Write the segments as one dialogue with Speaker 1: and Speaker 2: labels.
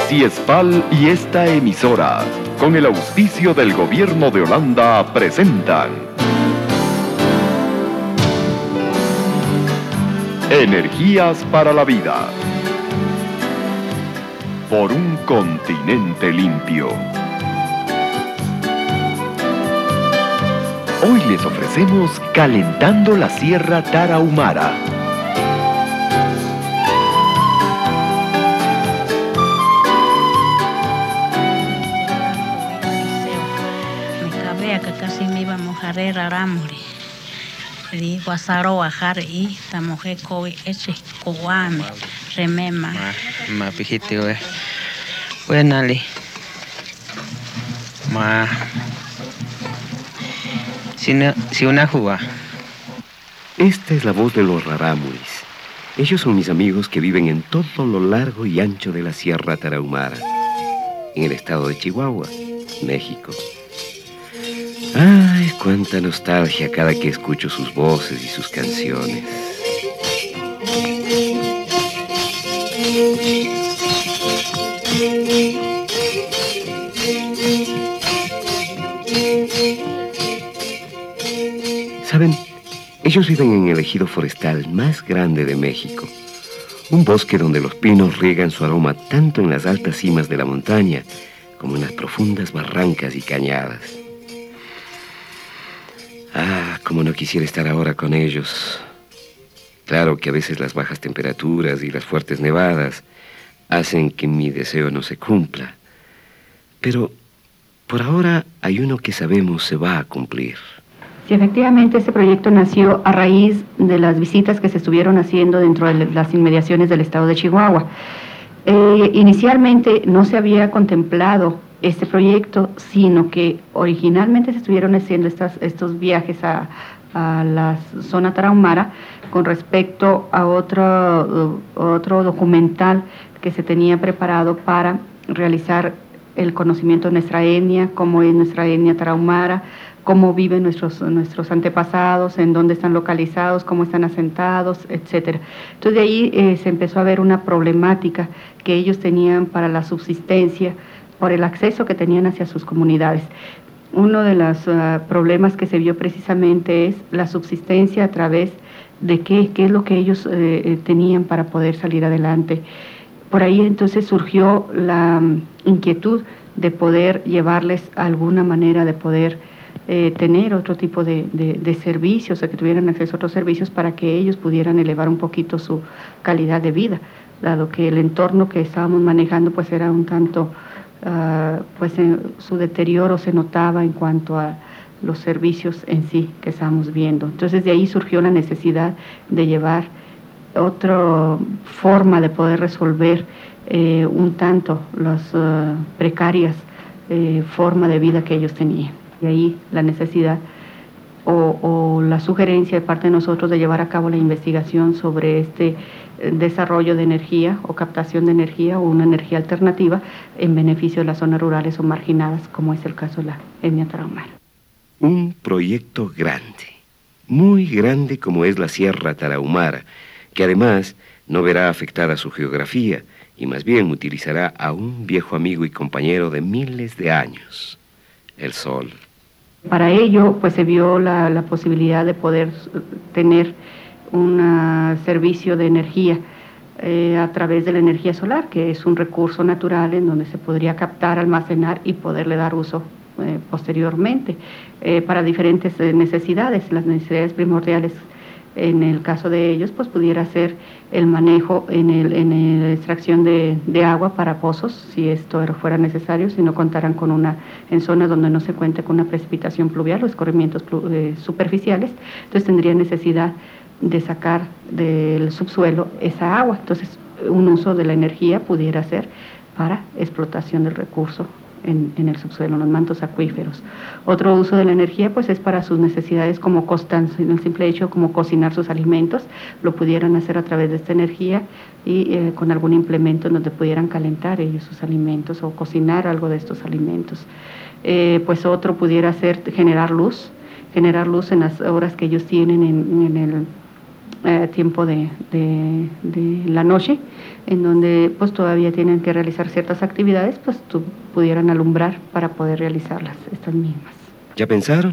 Speaker 1: Ciespal y esta emisora, con el auspicio del Gobierno de Holanda, presentan Energías para la Vida. Por un continente limpio. Hoy les ofrecemos Calentando la Sierra Tarahumara.
Speaker 2: Que casi me iba a mojar era ramuri. Di guasaro ajar y ta mujer coi eche coame remema.
Speaker 3: Ma pijiti we. Buenali. Ma. Si una juga.
Speaker 4: Esta es la voz de los rarámuris. Ellos son mis amigos que viven en todo lo largo y ancho de la Sierra Tarahumara, en el estado de Chihuahua, México. Ay, cuánta nostalgia cada que escucho sus voces y sus canciones. ¿Saben? Ellos viven en el ejido forestal más grande de México. Un bosque donde los pinos riegan su aroma tanto en las altas cimas de la montaña como en las profundas barrancas y cañadas. Ah, cómo no quisiera estar ahora con ellos. Claro que a veces las bajas temperaturas y las fuertes nevadas hacen que mi deseo no se cumpla. Pero por ahora hay uno que sabemos se va a cumplir.
Speaker 5: Sí, efectivamente, este proyecto nació a raíz de las visitas que se estuvieron haciendo dentro de las inmediaciones del estado de Chihuahua. Inicialmente no se había contemplado este proyecto, sino que originalmente se estuvieron haciendo estos viajes a la zona tarahumara con respecto a otro documental que se tenía preparado para realizar el conocimiento de nuestra etnia, cómo es nuestra etnia tarahumara, cómo viven nuestros antepasados, en dónde están localizados, cómo están asentados, etcétera. Entonces de ahí se empezó a ver una problemática que ellos tenían para la subsistencia, por el acceso que tenían hacia sus comunidades. Uno de los problemas que se vio precisamente es la subsistencia a través de qué es lo que ellos tenían para poder salir adelante. Por ahí entonces surgió la inquietud de poder llevarles alguna manera de poder tener otro tipo de servicios, o que tuvieran acceso a otros servicios para que ellos pudieran elevar un poquito su calidad de vida, dado que el entorno que estábamos manejando pues era un tanto... su deterioro se notaba en cuanto a los servicios en sí que estábamos viendo. Entonces de ahí surgió la necesidad de llevar otra forma de poder resolver un tanto las precarias forma de vida que ellos tenían. Y ahí la necesidad o la sugerencia de parte de nosotros de llevar a cabo la investigación sobre este desarrollo de energía o captación de energía o una energía alternativa en beneficio de las zonas rurales o marginadas, como es el caso de la etnia tarahumara.
Speaker 4: Un proyecto grande, muy grande como es la Sierra Tarahumara, que además no verá afectada su geografía y más bien utilizará a un viejo amigo y compañero de miles de años, el sol.
Speaker 5: Para ello, pues se vio la posibilidad de poder tener un servicio de energía a través de la energía solar, que es un recurso natural en donde se podría captar, almacenar y poderle dar uso posteriormente para diferentes necesidades. Las necesidades primordiales en el caso de ellos, pues pudiera ser el manejo en la extracción de agua para pozos, si esto fuera necesario, si no contaran con en zonas donde no se cuente con una precipitación pluvial o escorrimientos superficiales, entonces tendría necesidad de sacar del subsuelo esa agua. Entonces un uso de la energía pudiera ser para explotación del recurso en el subsuelo, en los mantos acuíferos. Otro uso de la energía pues es para sus necesidades como en el simple hecho como cocinar sus alimentos, lo pudieran hacer a través de esta energía y con algún implemento en donde pudieran calentar ellos sus alimentos o cocinar algo de estos alimentos. Pues otro pudiera ser generar luz en las horas que ellos tienen tiempo de la noche, en donde pues todavía tienen que realizar ciertas actividades, pues pudieran alumbrar para poder realizarlas estas mismas.
Speaker 4: ¿Ya pensaron?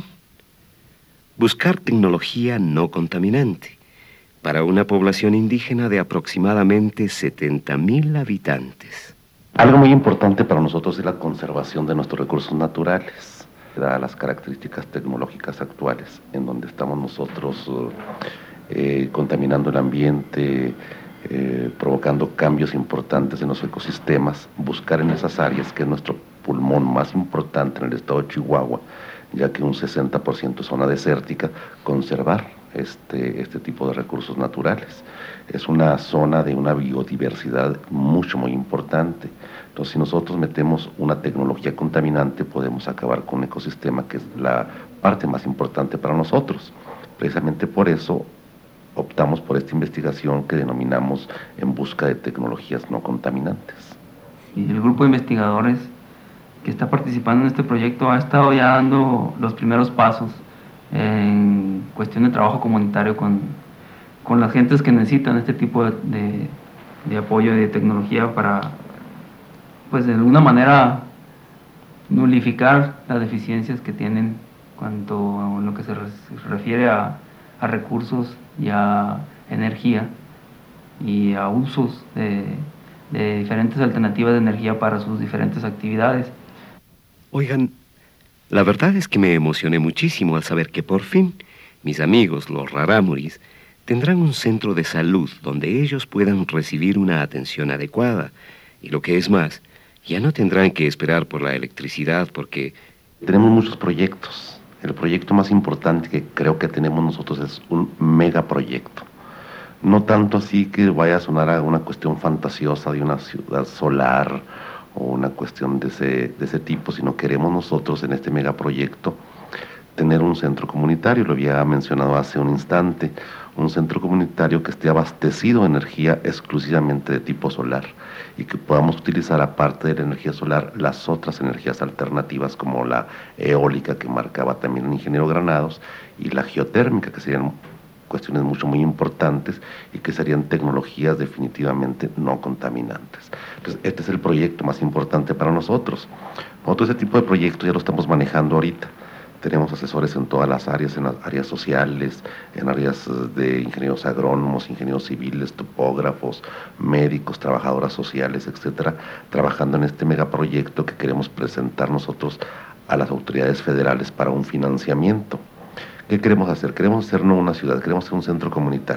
Speaker 4: Buscar tecnología no contaminante para una población indígena de aproximadamente 70,000 habitantes.
Speaker 6: Algo muy importante para nosotros es la conservación de nuestros recursos naturales, dadas las características tecnológicas actuales, en donde estamos nosotros contaminando el ambiente, provocando cambios importantes en los ecosistemas, buscar en esas áreas, que es nuestro pulmón más importante en el estado de Chihuahua, ya que un 60% es zona desértica, conservar este tipo de recursos naturales. Es una zona de una biodiversidad muy importante. Entonces, si nosotros metemos una tecnología contaminante, podemos acabar con un ecosistema que es la parte más importante para nosotros. Precisamente por eso optamos por esta investigación que denominamos En busca de tecnologías no contaminantes.
Speaker 7: Y el grupo de investigadores que está participando en este proyecto ha estado ya dando los primeros pasos en cuestión de trabajo comunitario con las gentes que necesitan este tipo de apoyo y de tecnología para, pues de alguna manera, nulificar las deficiencias que tienen cuanto a lo que se refiere a recursos y a energía y a usos de diferentes alternativas de energía para sus diferentes actividades.
Speaker 4: Oigan, la verdad es que me emocioné muchísimo al saber que por fin mis amigos, los rarámuris, tendrán un centro de salud donde ellos puedan recibir una atención adecuada. Y lo que es más, ya no tendrán que esperar por la electricidad porque...
Speaker 6: Tenemos muchos proyectos. El proyecto más importante que creo que tenemos nosotros es un megaproyecto. No tanto así que vaya a sonar a una cuestión fantasiosa de una ciudad solar o una cuestión de ese tipo, sino queremos nosotros en este megaproyecto tener un centro comunitario, lo había mencionado hace un instante, un centro comunitario que esté abastecido de energía exclusivamente de tipo solar y que podamos utilizar, aparte de la energía solar, las otras energías alternativas como la eólica que marcaba también el ingeniero Granados y la geotérmica, que serían cuestiones muy importantes y que serían tecnologías definitivamente no contaminantes. Entonces, este es el proyecto más importante para nosotros. Nosotros ese tipo de proyectos ya lo estamos manejando ahorita. Tenemos asesores en todas las áreas, en las áreas sociales, en áreas de ingenieros agrónomos, ingenieros civiles, topógrafos, médicos, trabajadoras sociales, etcétera, trabajando en este megaproyecto que queremos presentar nosotros a las autoridades federales para un financiamiento. ¿Qué queremos hacer? Queremos hacer no una ciudad, queremos hacer un centro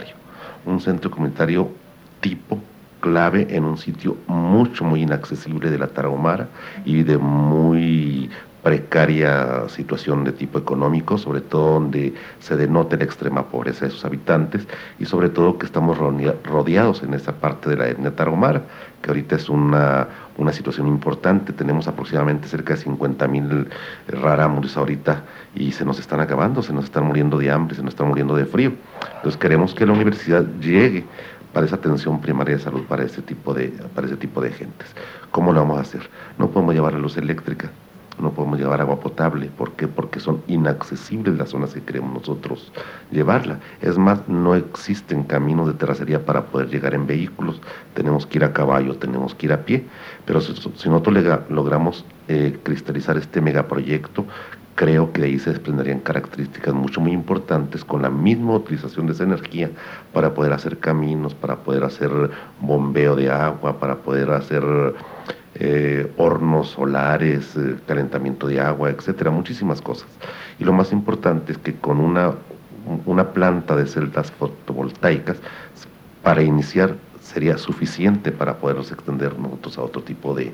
Speaker 6: comunitario tipo clave en un sitio muy inaccesible de la Tarahumara y de muy precaria situación de tipo económico, sobre todo donde se denota la extrema pobreza de sus habitantes y sobre todo que estamos rodeados en esa parte de la etnia tarahumara, que ahorita es una situación importante. Tenemos aproximadamente cerca de 50,000 rarámuris ahorita y se nos están acabando, se nos están muriendo de hambre, se nos están muriendo de frío. Entonces queremos que la universidad llegue para esa atención primaria de salud para ese tipo de gentes. ¿Cómo lo vamos a hacer? No podemos llevar luz eléctrica, no podemos llevar agua potable. ¿Por qué? Porque son inaccesibles las zonas que queremos nosotros llevarla. Es más, no existen caminos de terracería para poder llegar en vehículos. Tenemos que ir a caballo, tenemos que ir a pie. Pero si nosotros logramos cristalizar este megaproyecto, creo que de ahí se desprenderían características muy importantes con la misma utilización de esa energía para poder hacer caminos, para poder hacer bombeo de agua, para poder hacer hornos solares, calentamiento de agua, etcétera, muchísimas cosas. Y lo más importante es que con una planta de celdas fotovoltaicas, para iniciar, sería suficiente para podernos extender nosotros a otro tipo de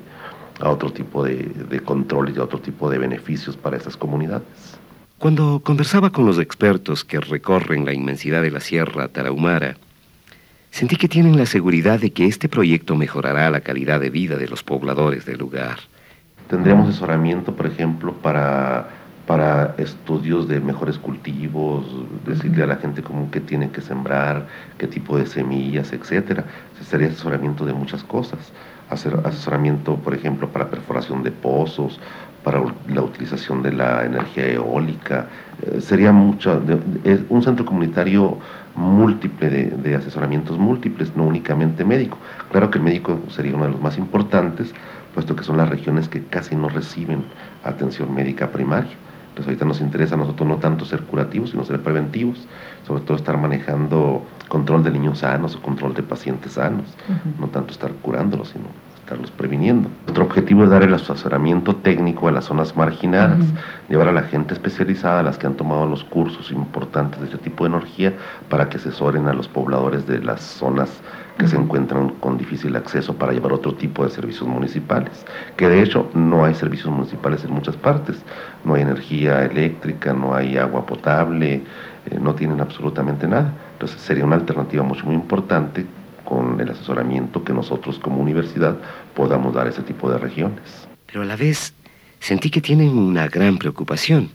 Speaker 6: controles y a otro tipo de beneficios para esas comunidades.
Speaker 4: Cuando conversaba con los expertos que recorren la inmensidad de la Sierra Tarahumara, sentí que tienen la seguridad de que este proyecto mejorará la calidad de vida de los pobladores del lugar.
Speaker 6: Tendremos asesoramiento, por ejemplo, para estudios de mejores cultivos, decirle a la gente común qué tiene que sembrar, qué tipo de semillas, etcétera. Sería asesoramiento de muchas cosas. Hacer asesoramiento, por ejemplo, para perforación de pozos, para la utilización de la energía eólica. Sería mucho, un centro comunitario múltiple de asesoramientos múltiples, no únicamente médico. Claro que el médico sería uno de los más importantes, puesto que son las regiones que casi no reciben atención médica primaria. Entonces ahorita nos interesa a nosotros no tanto ser curativos, sino ser preventivos, sobre todo estar manejando control de niños sanos o control de pacientes sanos, no tanto estar curándolos, sino estarlos previniendo. Nuestro objetivo es dar el asesoramiento técnico a las zonas marginadas, llevar a la gente especializada, a las que han tomado los cursos importantes de este tipo de energía, para que asesoren a los pobladores de las zonas que se encuentran con difícil acceso para llevar otro tipo de servicios municipales, que de hecho no hay servicios municipales en muchas partes, no hay energía eléctrica, no hay agua potable, no tienen absolutamente nada. Entonces sería una alternativa muy importante con el asesoramiento que nosotros como universidad podamos dar a ese tipo de regiones.
Speaker 4: Pero a la vez sentí que tienen una gran preocupación,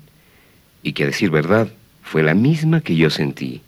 Speaker 4: y que a decir verdad fue la misma que yo sentí.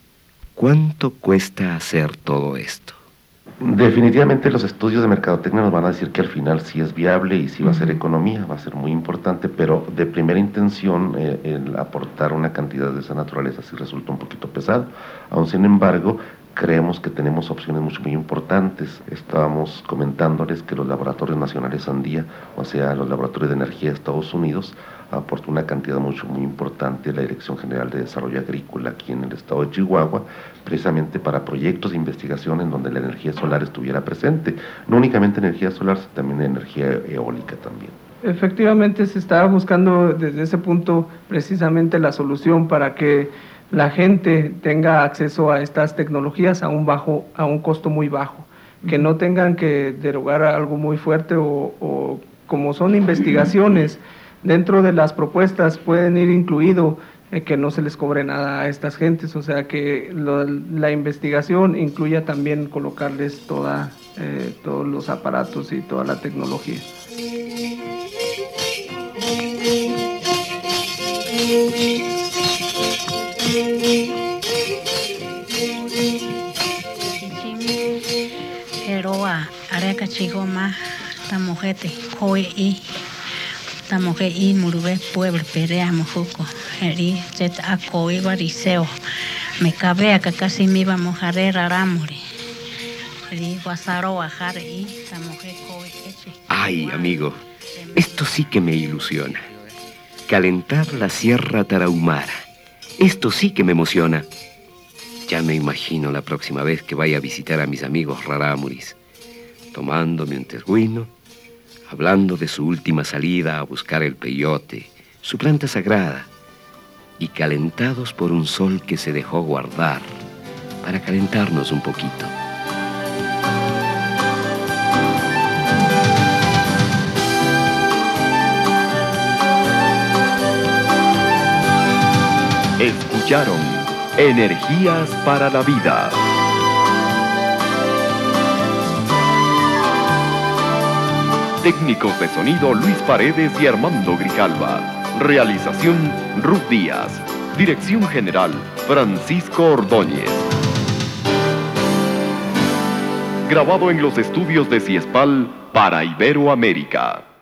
Speaker 4: ¿Cuánto cuesta hacer todo esto?
Speaker 6: Definitivamente los estudios de mercadotecnia nos van a decir que al final sí es viable y sí va a ser economía, va a ser muy importante, pero de primera intención el aportar una cantidad de esa naturaleza sí resulta un poquito pesado. Aún sin embargo, creemos que tenemos opciones muy importantes. Estábamos comentándoles que los laboratorios nacionales Andía, o sea, los laboratorios de energía de Estados Unidos, aportó una cantidad muy importante a la Dirección General de Desarrollo Agrícola aquí en el estado de Chihuahua, precisamente para proyectos de investigación en donde la energía solar estuviera presente. No únicamente energía solar, sino también energía eólica también.
Speaker 8: Efectivamente, se estaba buscando desde ese punto precisamente la solución para que la gente tenga acceso a estas tecnologías a un costo muy bajo, que no tengan que derogar algo muy fuerte o como son investigaciones, dentro de las propuestas pueden ir incluido que no se les cobre nada a estas gentes, o sea que la investigación incluya también colocarles todos los aparatos y toda la tecnología.
Speaker 2: Eroa, areca chigoma, esta mujer te coe y esta mujer y murube pueblo perea mojuco, eri jet a coe variseo, me cabea que casi me iba a mojar ramuri, eri guasaro bajar y esta mujer coe eche.
Speaker 4: Ay, amigo, esto sí que me ilusiona. Calentar la Sierra Tarahumara. Esto sí que me emociona. Ya me imagino la próxima vez que vaya a visitar a mis amigos rarámuris, tomándome un tesguino, hablando de su última salida a buscar el peyote, su planta sagrada, y calentados por un sol que se dejó guardar para calentarnos un poquito.
Speaker 1: Escucharon Energías para la Vida. Técnicos de sonido Luis Paredes y Armando Grijalva. Realización Ruth Díaz. Dirección General Francisco Ordóñez. Grabado en los estudios de Ciespal para Iberoamérica.